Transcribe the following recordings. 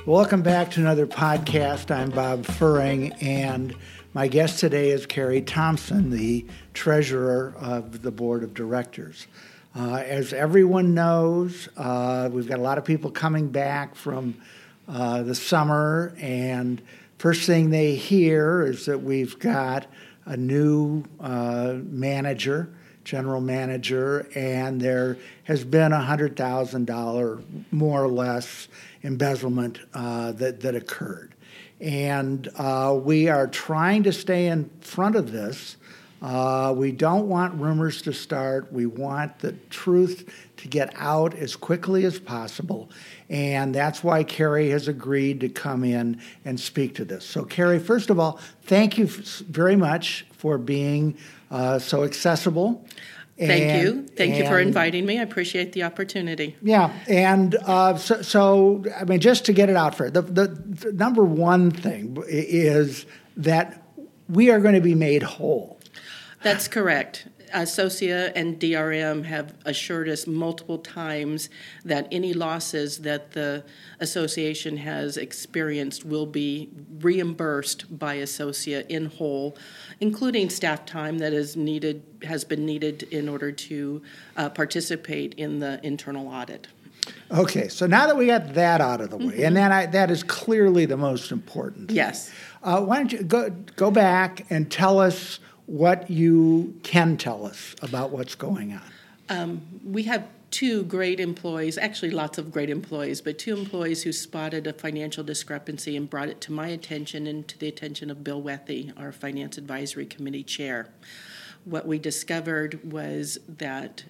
Welcome back to another podcast. I'm Bob Furring, and my guest today is Carrie Thompson, the treasurer of the board of directors. As everyone knows, we've got a lot of people coming back from the summer, and first thing they hear is that we've got a new manager, general manager, and there has been $100,000 more or less embezzlement that occurred. And we are trying to stay in front of this. We don't want rumors to start. We want the truth to get out as quickly as possible. And that's why Carrie has agreed to come in and speak to this. So, Carrie, first of all, thank you very much for being so accessible. Thank you. Thank you for inviting me. I appreciate the opportunity. Yeah, and so I mean, just to get it out for the number one thing is that we are going to be made whole. That's correct. Associa and DRM have assured us multiple times that any losses that the association has experienced will be reimbursed by Associa in whole, including staff time that has been needed in order to participate in the internal audit. Okay, so now that we got that out of the way, and that is clearly the most important. Yes. Why don't you go back and tell us what you can tell us about what's going on. We have two great employees, actually lots of great employees, but two employees who spotted a financial discrepancy and brought it to my attention and to the attention of Bill Wethy, our Finance Advisory Committee chair. What we discovered was that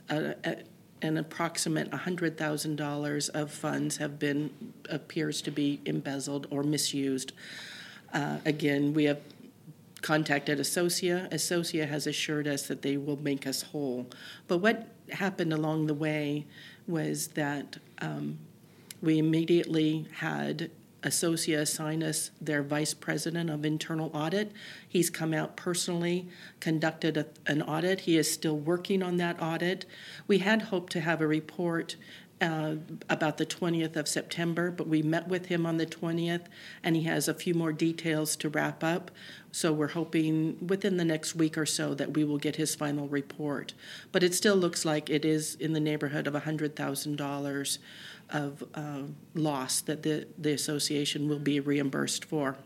an approximate $100,000 of funds appears to be embezzled or misused. Again, we have contacted Associa. Associa has assured us that they will make us whole. But what happened along the way was that we immediately had Associa assign us their vice president of internal audit. He's come out personally, conducted an audit. He is still working on that audit. We had hoped to have a report about the 20th of September, but we met with him on the 20th, and he has a few more details to wrap up. So we're hoping within the next week or so that we will get his final report. But it still looks like it is in the neighborhood of $100,000 of loss that the association will be reimbursed for.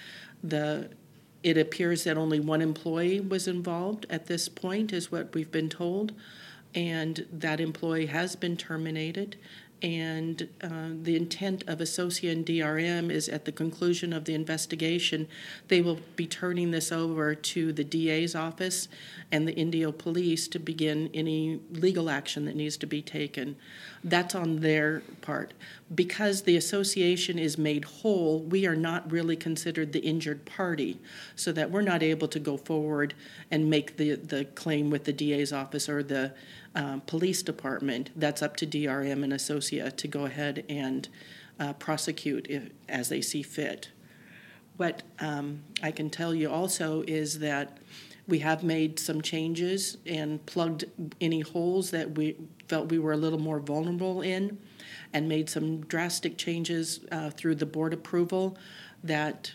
It appears that only one employee was involved at this point, is what we've been told. And that employee has been terminated, and the intent of Associa and DRM is at the conclusion of the investigation, they will be turning this over to the DA's office and the Indio Police to begin any legal action that needs to be taken. That's on their part. Because the association is made whole, we are not really considered the injured party, so that we're not able to go forward and make the claim with the DA's office or the police department. That's up to DRM and Associa to go ahead and prosecute as they see fit. What I can tell you also is that we have made some changes and plugged any holes that we felt we were a little more vulnerable in, and made some drastic changes through the board approval that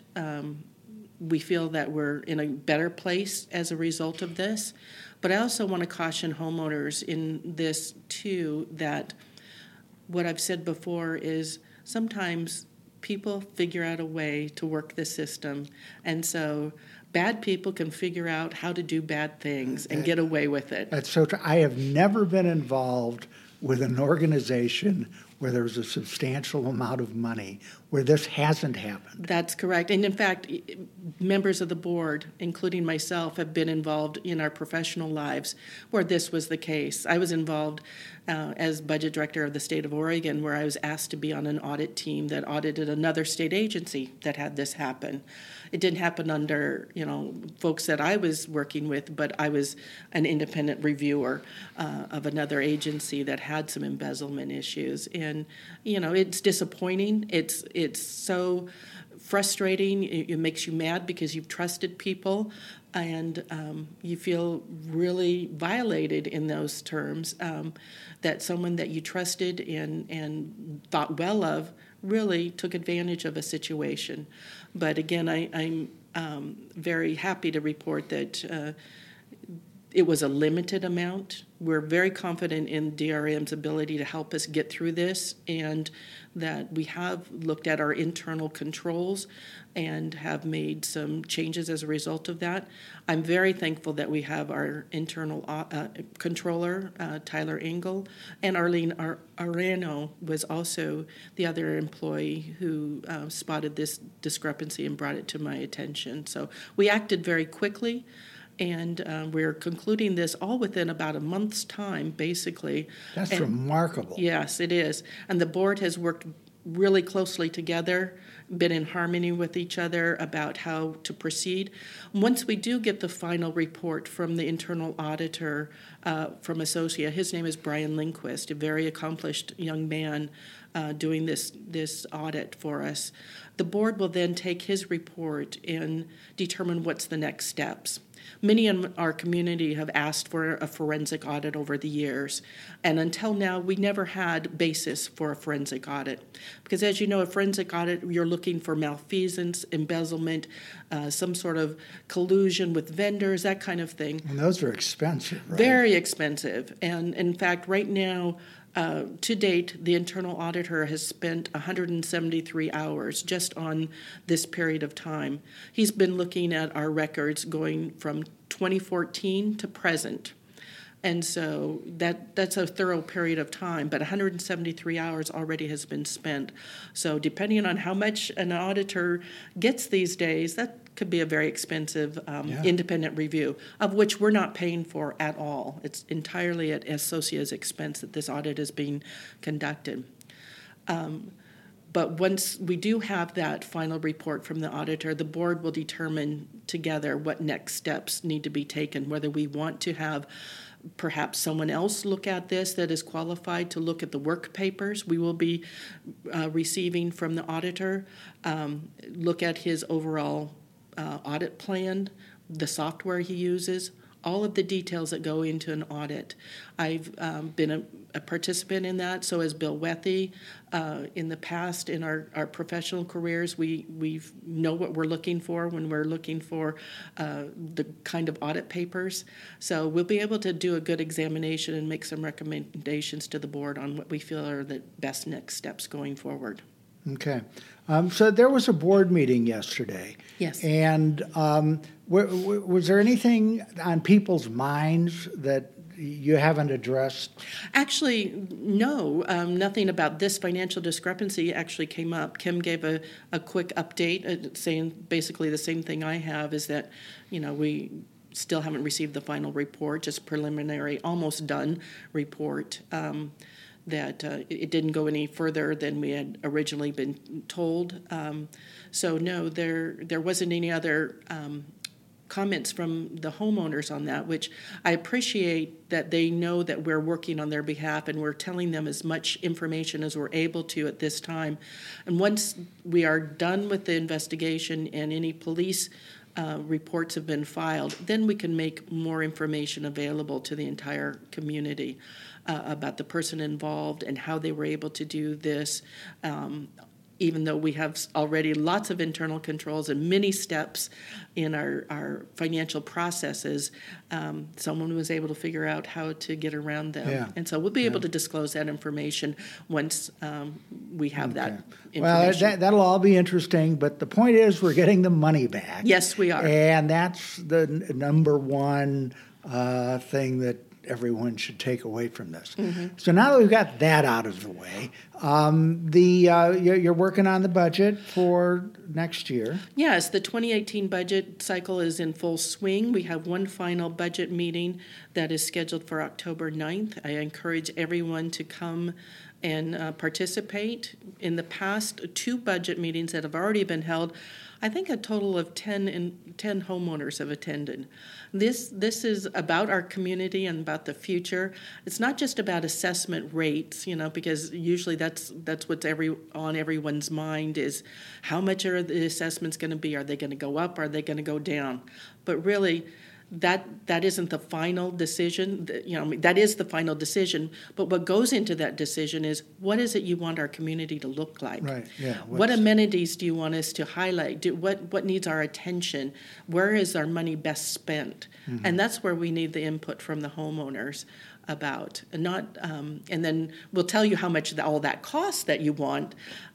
we feel that we're in a better place as a result of this. But I also want to caution homeowners in this, too, that what I've said before is sometimes people figure out a way to work the system. And so bad people can figure out how to do bad things and get away with it. That's so true. I have never been involved with an organization where there's a substantial amount of money where this hasn't happened. That's correct. And in fact, members of the board, including myself, have been involved in our professional lives where this was the case. I was involved as budget director of the state of Oregon, where I was asked to be on an audit team that audited another state agency that had this happen. It didn't happen under, folks that I was working with, but I was an independent reviewer of another agency that had some embezzlement issues. And, it's disappointing. It's so frustrating. It makes you mad because you've trusted people, and you feel really violated in those terms, that someone that you trusted and thought well of really took advantage of a situation. But again, I'm very happy to report that it was a limited amount. We're very confident in DRM's ability to help us get through this, and that we have looked at our internal controls and have made some changes as a result of that. I'm very thankful that we have our internal controller, Tyler Engel, and Arlene Arano was also the other employee who spotted this discrepancy and brought it to my attention. So we acted very quickly. And we're concluding this all within about a month's time, basically. That's remarkable. Yes, it is. And the board has worked really closely together, been in harmony with each other about how to proceed. Once we do get the final report from the internal auditor from Associa, his name is Brian Lindquist, a very accomplished young man doing this audit for us. The board will then take his report and determine what's the next steps. Many in our community have asked for a forensic audit over the years, and until now, we never had basis for a forensic audit. Because as you know, a forensic audit, you're looking for malfeasance, embezzlement, some sort of collusion with vendors, that kind of thing. And those are expensive, right? Very expensive. And in fact, right now, to date, the internal auditor has spent 173 hours just on this period of time. He's been looking at our records going from 2014 to present. And so that's a thorough period of time, but 173 hours already has been spent. So depending on how much an auditor gets these days, that could be a very expensive independent review, of which we're not paying for at all. It's entirely at Associa's expense that this audit is being conducted. But once we do have that final report from the auditor, the board will determine together what next steps need to be taken, whether we want to have perhaps someone else look at this that is qualified to look at the work papers we will be receiving from the auditor, look at his overall audit plan, the software he uses, all of the details that go into an audit. I've been a participant in that, so has Bill Wethy. In the past, in our professional careers, we know what we're looking for when we're looking for the kind of audit papers. So we'll be able to do a good examination and make some recommendations to the board on what we feel are the best next steps going forward. Okay. So there was a board meeting yesterday. Yes. And was there anything on people's minds that you haven't addressed? Actually, no. Nothing about this financial discrepancy actually came up. Kim gave a quick update saying basically the same thing I have, is that, we still haven't received the final report, just preliminary, almost done report. That it didn't go any further than we had originally been told. So no, there wasn't any other comments from the homeowners on that, which I appreciate that they know that we're working on their behalf and we're telling them as much information as we're able to at this time. And once we are done with the investigation and any police reports have been filed, then we can make more information available to the entire community about the person involved and how they were able to do this. Even though we have already lots of internal controls and many steps in our financial processes, someone was able to figure out how to get around them. Yeah. And so we'll be able to disclose that information once we have that information. Well, that'll all be interesting, but the point is we're getting the money back. Yes, we are. And that's the number one thing that everyone should take away from this. Mm-hmm. So now that we've got that out of the way, you're working on the budget for next year. Yes, the 2018 budget cycle is in full swing. We have one final budget meeting that is scheduled for October 9th. I encourage everyone to come and participate. In the past 2 budget meetings that have already been held, I think a total of 10 homeowners have attended. This is about our community and about the future. It's not just about assessment rates, because usually that's what's on everyone's mind is how much are the assessments going to be? Are they going to go up? Are they going to go down? But really, that isn't the final decision. That is the final decision. But what goes into that decision is, what is it you want our community to look like? Right. Yeah. What amenities do you want us to highlight? What needs our attention? Where is our money best spent? Mm-hmm. And that's where we need the input from the homeowners about, and then we'll tell you how much all that costs that you want,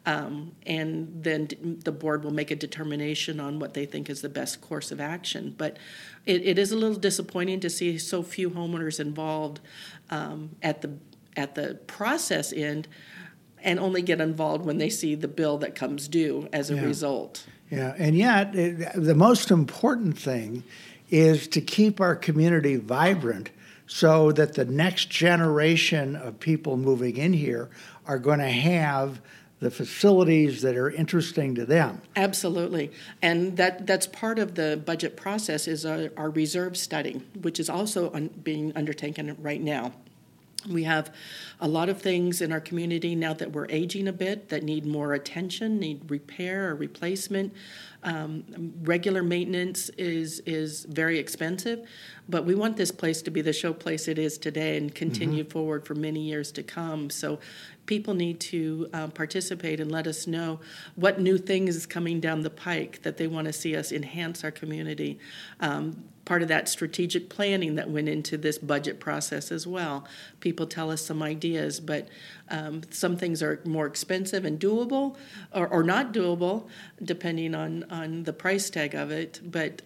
and then the board will make a determination on what they think is the best course of action. But it is a little disappointing to see so few homeowners involved at the process end, and only get involved when they see the bill that comes due as a result. Yeah, and yet the most important thing is to keep our community vibrant, so that the next generation of people moving in here are going to have the facilities that are interesting to them. Absolutely. And that's part of the budget process is our reserve study, which is also being undertaken right now. We have a lot of things in our community now that we're aging a bit that need more attention, need repair or replacement. Regular maintenance is very expensive, but we want this place to be the show place it is today and continue forward for many years to come. So people need to participate and let us know what new things is coming down the pike that they want to see us enhance our community. Part of that strategic planning that went into this budget process as well. People tell us some ideas, but some things are more expensive and doable or not doable, depending on the price tag of it. But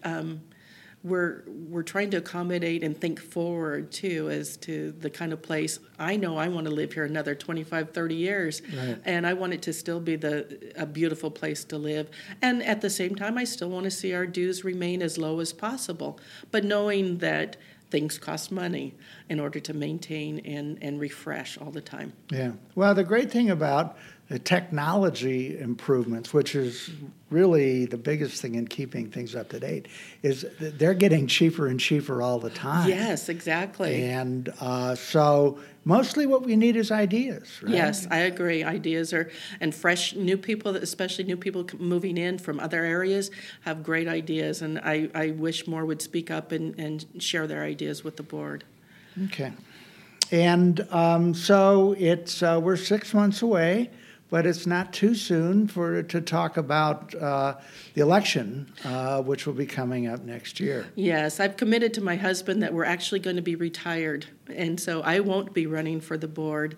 we're trying to accommodate and think forward, too, as to the kind of place. I know I want to live here another 25, 30 years, right. And I want it to still be a beautiful place to live. And at the same time, I still want to see our dues remain as low as possible, but knowing that things cost money in order to maintain and refresh all the time. Yeah. Well, the great thing about the technology improvements, which is really the biggest thing in keeping things up to date, is that they're getting cheaper and cheaper all the time. Yes, exactly. And so mostly what we need is ideas, right? Yes, I agree. Ideas and fresh new people, especially new people moving in from other areas, have great ideas, and I wish more would speak up and share their ideas with the board. Okay. And so it's we're 6 months away, but it's not too soon to talk about the election, which will be coming up next year. Yes, I've committed to my husband that we're actually going to be retired, and so I won't be running for the board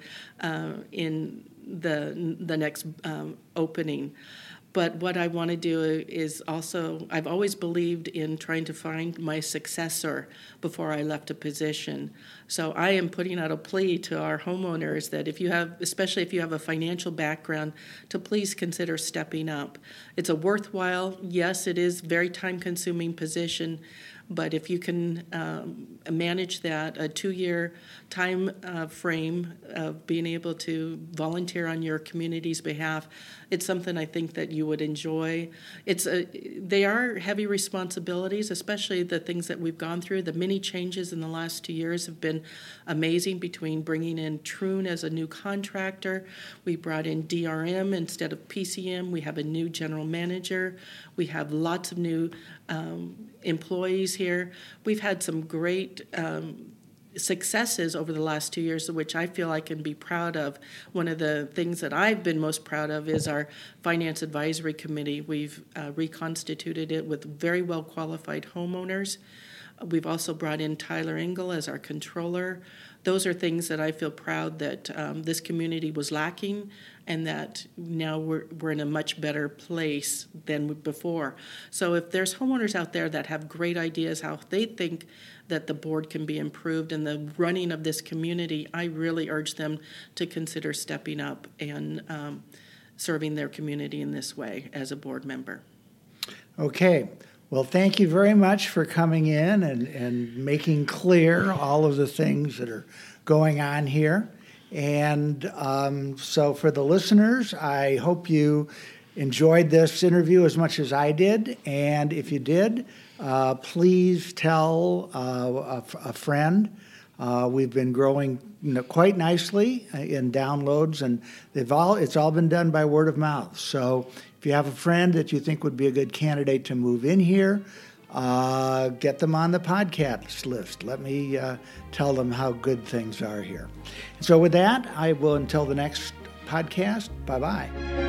in the next opening. But what I want to do is also, I've always believed in trying to find my successor before I left a position. So I am putting out a plea to our homeowners that especially if you have a financial background, to please consider stepping up. It's a worthwhile, yes, it is a very time-consuming position, but if you can manage that, a 2-year time frame of being able to volunteer on your community's behalf, it's something I think that you would enjoy. They are heavy responsibilities, especially the things that we've gone through. The many changes in the last 2 years have been amazing, between bringing in Troon as a new contractor. We brought in DRM instead of PCM. We have a new general manager. We have lots of new employees here. We've had some great successes over the last 2 years, which I feel I can be proud of. One of the things that I've been most proud of is our Finance Advisory Committee. We've reconstituted it with very well qualified homeowners. We've also brought in Tyler Engel as our controller. Those are things that I feel proud that this community was lacking, and that now we're in a much better place than before. So if there's homeowners out there that have great ideas how they think that the board can be improved in the running of this community, I really urge them to consider stepping up and serving their community in this way as a board member. Okay. Well, thank you very much for coming in and making clear all of the things that are going on here. And so for the listeners, I hope you enjoyed this interview as much as I did. And if you did, please tell a friend. We've been growing quite nicely in downloads, and it's all been done by word of mouth. So if you have a friend that you think would be a good candidate to move in here, get them on the podcast list. Let me tell them how good things are here. So with that, I will, until the next podcast, bye-bye.